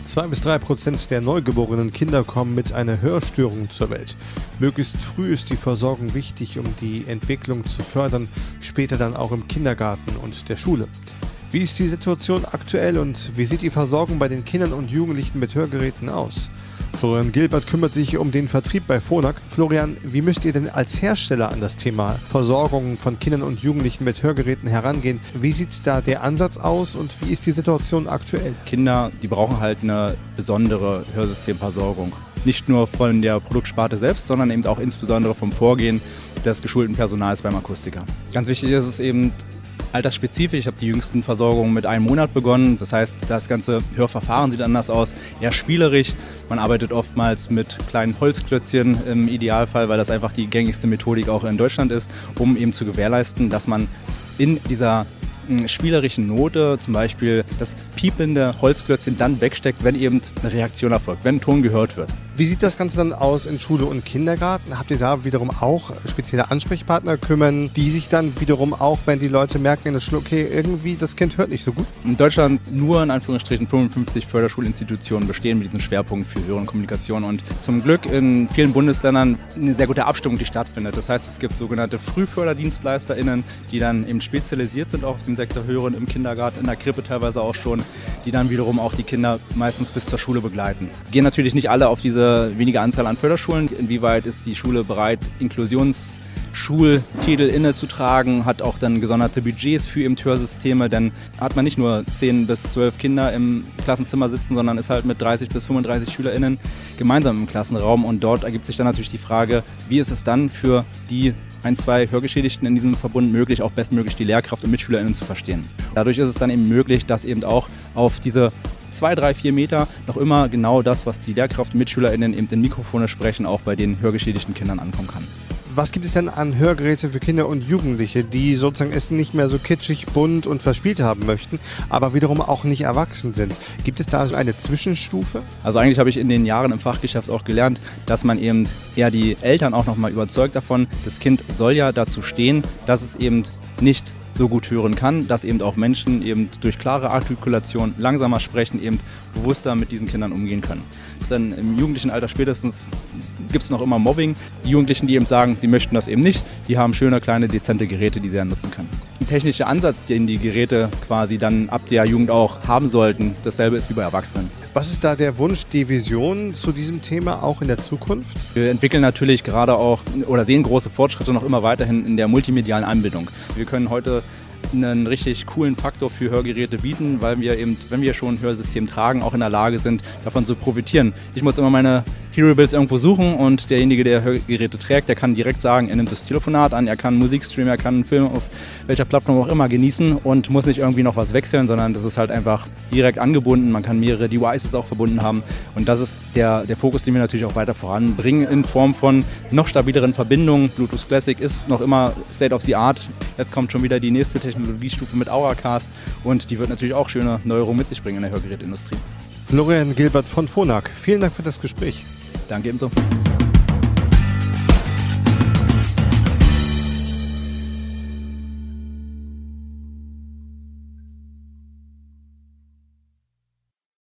2-3% der neugeborenen Kinder kommen mit einer Hörstörung zur Welt. Möglichst früh ist die Versorgung wichtig, um die Entwicklung zu fördern, später dann auch im Kindergarten und der Schule. Wie ist die Situation aktuell und wie sieht die Versorgung bei den Kindern und Jugendlichen mit Hörgeräten aus? Florian Gilbert kümmert sich um den Vertrieb bei Phonak. Florian, wie müsst ihr denn als Hersteller an das Thema Versorgung von Kindern und Jugendlichen mit Hörgeräten herangehen? Wie sieht da der Ansatz aus und wie ist die Situation aktuell? Kinder, die brauchen halt eine besondere Hörsystemversorgung. Nicht nur von der Produktsparte selbst, sondern eben auch insbesondere vom Vorgehen des geschulten Personals beim Akustiker. Ganz wichtig ist es eben, altersspezifisch. Ich habe die jüngsten Versorgungen mit 1 Monat begonnen. Das heißt, das ganze Hörverfahren sieht anders aus, eher spielerisch. Man arbeitet oftmals mit kleinen Holzklötzchen im Idealfall, weil das einfach die gängigste Methodik auch in Deutschland ist, um eben zu gewährleisten, dass man in dieser spielerischen Note zum Beispiel das piepende Holzklötzchen dann wegsteckt, wenn eben eine Reaktion erfolgt, wenn ein Ton gehört wird. Wie sieht das Ganze dann aus in Schule und Kindergarten? Habt ihr da wiederum auch spezielle Ansprechpartner kümmern, die sich dann wiederum auch, wenn die Leute merken in der Schule, okay, irgendwie das Kind hört nicht so gut? In Deutschland nur in Anführungsstrichen 55 Förderschulinstitutionen bestehen mit diesem Schwerpunkt für Hör- und Kommunikation und zum Glück in vielen Bundesländern eine sehr gute Abstimmung, die stattfindet. Das heißt, es gibt sogenannte FrühförderdienstleisterInnen, die dann eben spezialisiert sind auf den Sektor Hören im Kindergarten, in der Krippe teilweise auch schon, die dann wiederum auch die Kinder meistens bis zur Schule begleiten. Gehen natürlich nicht alle auf diese wenige Anzahl an Förderschulen. Inwieweit ist die Schule bereit, Inklusionsschultitel innezutragen, hat auch dann gesonderte Budgets für eben Hörsysteme, denn hat man nicht nur 10 bis 12 Kinder im Klassenzimmer sitzen, sondern ist halt mit 30 bis 35 SchülerInnen gemeinsam im Klassenraum und dort ergibt sich dann natürlich die Frage, wie ist es dann für die 1-2 Hörgeschädigten in diesem Verbund möglich, auch bestmöglich die Lehrkraft und MitschülerInnen zu verstehen. Dadurch ist es dann eben möglich, dass eben auch auf diese 2, 3, 4 Meter noch immer genau das, was die Lehrkraft und MitschülerInnen eben in Mikrofone sprechen, auch bei den hörgeschädigten Kindern ankommen kann. Was gibt es denn an Hörgeräte für Kinder und Jugendliche, die sozusagen es nicht mehr so kitschig, bunt und verspielt haben möchten, aber wiederum auch nicht erwachsen sind? Gibt es da so eine Zwischenstufe? Also eigentlich habe ich in den Jahren im Fachgeschäft auch gelernt, dass man eben eher die Eltern auch nochmal überzeugt davon, das Kind soll ja dazu stehen, dass es eben nicht so gut hören kann, dass eben auch Menschen eben durch klare Artikulation langsamer sprechen, eben bewusster mit diesen Kindern umgehen können. Dann im jugendlichen Alter spätestens gibt es noch immer Mobbing. Die Jugendlichen, die eben sagen, sie möchten das eben nicht, die haben schöne, kleine, dezente Geräte, die sie dann nutzen können. Der technische Ansatz, den die Geräte quasi dann ab der Jugend auch haben sollten, dasselbe ist wie bei Erwachsenen. Was ist da der Wunsch, die Vision zu diesem Thema auch in der Zukunft? Wir entwickeln natürlich gerade auch oder sehen große Fortschritte noch immer weiterhin in der multimedialen Anbindung. Wir können heute einen richtig coolen Faktor für Hörgeräte bieten, weil wir eben, wenn wir schon ein Hörsystem tragen, auch in der Lage sind, davon zu profitieren. Ich muss immer meine Hearables irgendwo suchen und derjenige, der Hörgeräte trägt, der kann direkt sagen, er nimmt das Telefonat an, er kann Musik streamen, er kann einen Film auf welcher Plattform auch immer genießen und muss nicht irgendwie noch was wechseln, sondern das ist halt einfach direkt angebunden. Man kann mehrere Devices auch verbunden haben und das ist der Fokus, den wir natürlich auch weiter voranbringen in Form von noch stabileren Verbindungen. Bluetooth Classic ist noch immer State of the Art. Jetzt kommt schon wieder die nächste Technologiestufe mit Auracast und die wird natürlich auch schöne Neuerungen mit sich bringen in der Hörgeräteindustrie. Florian Gilbert von Phonak, vielen Dank für das Gespräch. Danke ebenso.